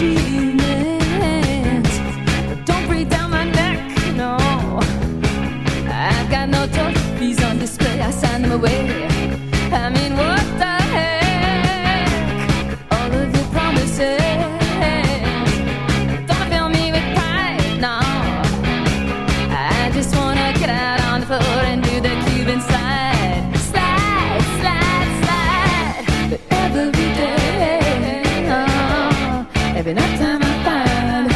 achievement. Don't breathe down my neck, no. I've got no trophies on display, I sign them away. I mean, what the heck? All of your promises don't fill me with pride, no. I just wanna get out on the floor and do the Cuban slide. Slide, slide, slide. But every day, every night time I find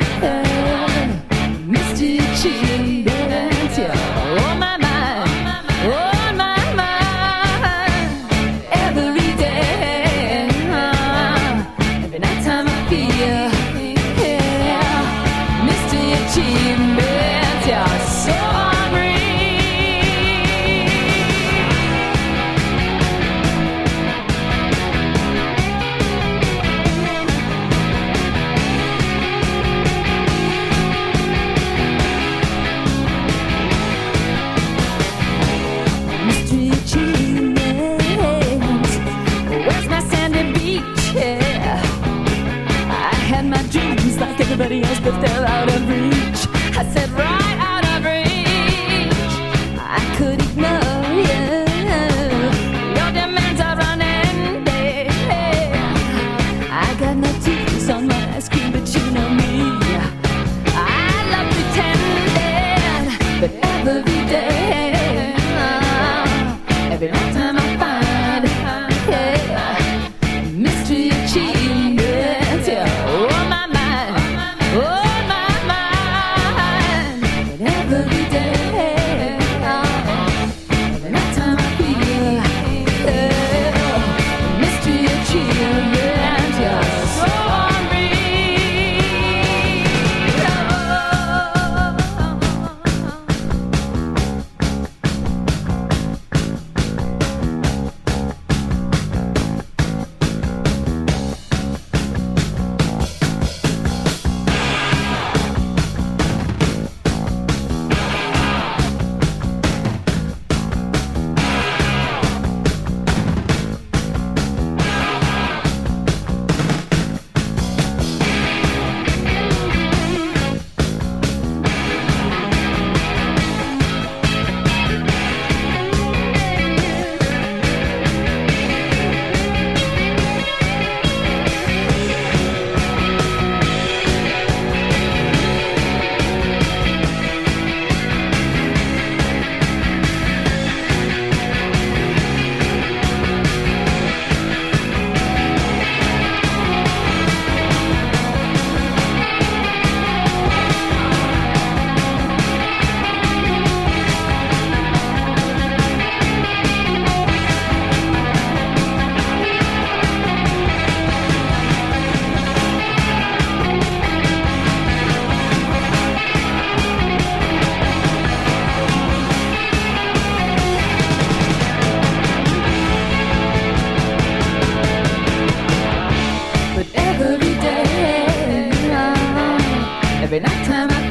Mr. Achievement, yeah, on my mind, on my mind. Every day, every night time I feel, yeah, Mr. Achievement, yeah, so hungry. Mystery achievement. Where's my sandy beach? Yeah. I had my dreams like everybody else, but they're out of reach. I said right out of reach. I could ignore you. Your demands are running, babe. I got no teeth on my ice cream, but you know me. I love pretending, but every day, every night time I find, yeah, mystery achievement, yeah, on my mind, on my mind. But every day, every night time I feel, yeah, mystery achievement, yeah, so hungry. But every day, every night time I